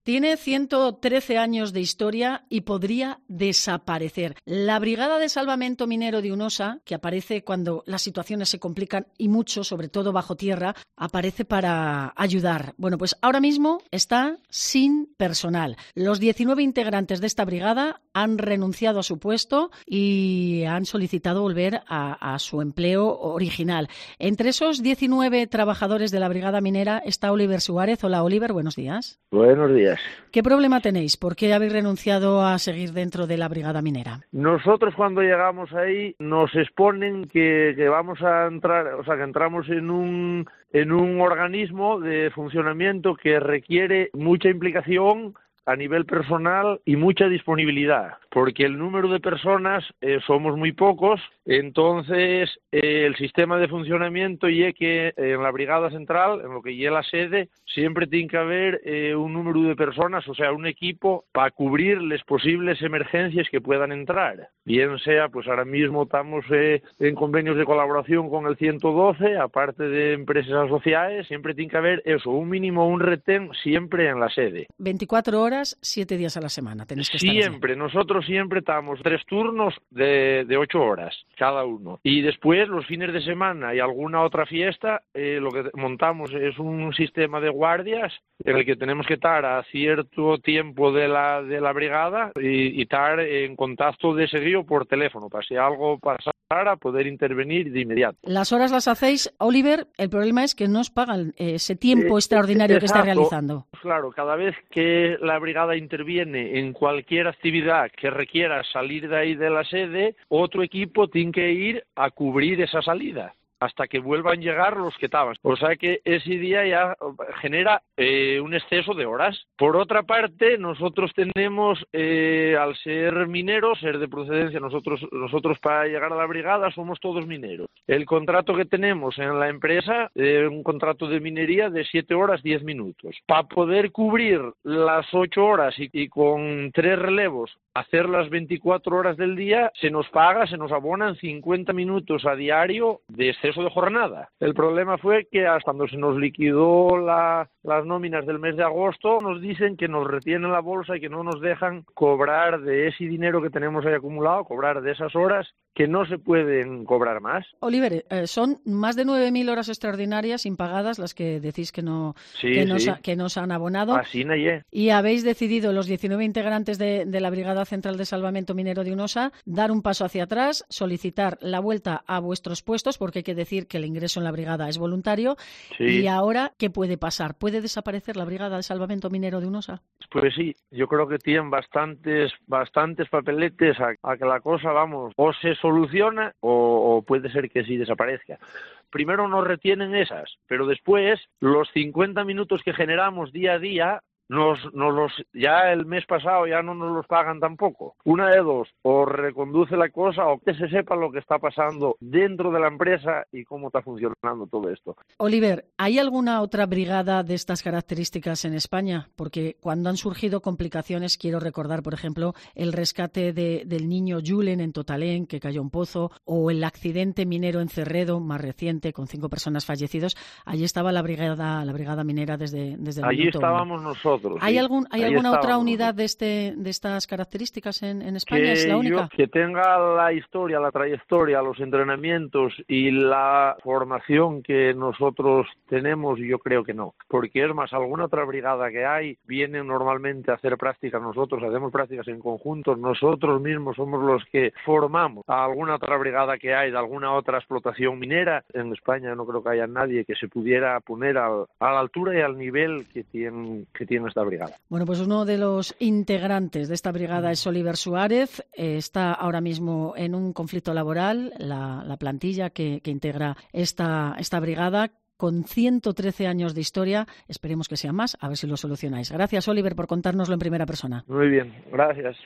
Tiene 113 años de historia y podría desaparecer. La Brigada de Salvamento Minero de Unosa, que aparece cuando las situaciones se complican y mucho, sobre todo bajo tierra, aparece para ayudar. Bueno, pues ahora mismo está sin personal. Los 19 integrantes de esta brigada han renunciado a su puesto y han solicitado volver a su empleo original. Entre esos 19 trabajadores de la Brigada Minera está Oliver Suárez. Hola, Oliver, buenos días. Buenos días. ¿Qué problema tenéis? ¿Por qué habéis renunciado a seguir dentro de la Brigada Minera? Nosotros cuando llegamos ahí nos exponen que vamos a entrar, o sea, que entramos en un organismo de funcionamiento que requiere mucha implicación a nivel personal y mucha disponibilidad, porque el número de personas somos muy pocos, entonces el sistema de funcionamiento y que en la brigada central, en lo que es la sede, siempre tiene que haber un número de personas, o sea, un equipo para cubrir las posibles emergencias que puedan entrar. Bien sea, pues ahora mismo estamos en convenios de colaboración con el 112, aparte de empresas asociadas, siempre tiene que haber eso, un mínimo, un retén siempre en la sede. 24 horas, 7 días a la semana tenéis que estar siempre, allí. Nosotros siempre estamos 3 turnos de 8 horas cada uno. Y después, los fines de semana y alguna otra fiesta, lo que montamos es un sistema de guardias en el que tenemos que estar a cierto tiempo de la brigada y estar en contacto de seguido por teléfono, para si algo pasara, poder intervenir de inmediato. Las horas las hacéis, Oliver, el problema es que no os pagan ese tiempo extraordinario que estáis realizando. Claro, cada vez que la brigada interviene en cualquier actividad que requiera salir de ahí de la sede, otro equipo tiene que ir a cubrir esa salida hasta que vuelvan a llegar los que estaban. O sea que ese día ya genera un exceso de horas. Por otra parte, nosotros tenemos, al ser mineros, ser de procedencia, nosotros para llegar a la brigada somos todos mineros. El contrato que tenemos en la empresa, un contrato de minería de 7 horas 10 minutos. Para poder cubrir las 8 horas y con 3 relevos hacer las 24 horas del día, se nos abonan 50 minutos a diario de exceso de jornada. El problema fue que hasta cuando se nos liquidó las nóminas del mes de agosto, nos dicen que nos retienen la bolsa y que no nos dejan cobrar de ese dinero que tenemos ahí acumulado, cobrar de esas horas que no se pueden cobrar más. Oliver, son más de 9.000 horas extraordinarias impagadas las que decís que nos han abonado. Así naye. Y habéis decidido, los 19 integrantes de la Brigada Central de Salvamento Minero de Unosa, dar un paso hacia atrás, solicitar la vuelta a vuestros puestos, porque hay que decir que el ingreso en la brigada es voluntario. Sí. Y ahora, ¿qué puede pasar? ¿Puede desaparecer la Brigada de Salvamento Minero de Unosa? Pues sí, yo creo que tienen bastantes papeletes a que la cosa, vamos, o se soluciona o puede ser que sí desaparezca. Primero nos retienen esas, pero después los 50 minutos que generamos día a día ya el mes pasado ya no nos los pagan tampoco. Una de dos, o reconduce la cosa o que se sepa lo que está pasando dentro de la empresa y cómo está funcionando todo esto. Oliver, ¿hay alguna otra brigada de estas características en España? Porque cuando han surgido complicaciones, quiero recordar, por ejemplo, el rescate del niño Julen en Totalén, que cayó en pozo, o el accidente minero en Cerredo, más reciente, con 5 personas fallecidos. Allí estaba la brigada minera desde el Allí minuto estábamos 1. nosotros. ¿Hay alguna otra unidad nosotros. de estas características en España? ¿Es la única? Que tenga la historia, la trayectoria, los entrenamientos y la formación que nosotros tenemos, yo creo que no. Porque es más, alguna otra brigada que hay viene normalmente a hacer prácticas, nosotros hacemos prácticas en conjunto, nosotros mismos somos los que formamos a alguna otra brigada que hay de alguna otra explotación minera. En España no creo que haya nadie que se pudiera poner a la altura y al nivel que tiene esta brigada. Bueno, pues uno de los integrantes de esta brigada es Oliver Suárez. Está ahora mismo en un conflicto laboral, la plantilla que integra esta brigada, con 113 años de historia. Esperemos que sea más, a ver si lo solucionáis. Gracias, Oliver, por contárnoslo en primera persona. Muy bien, gracias.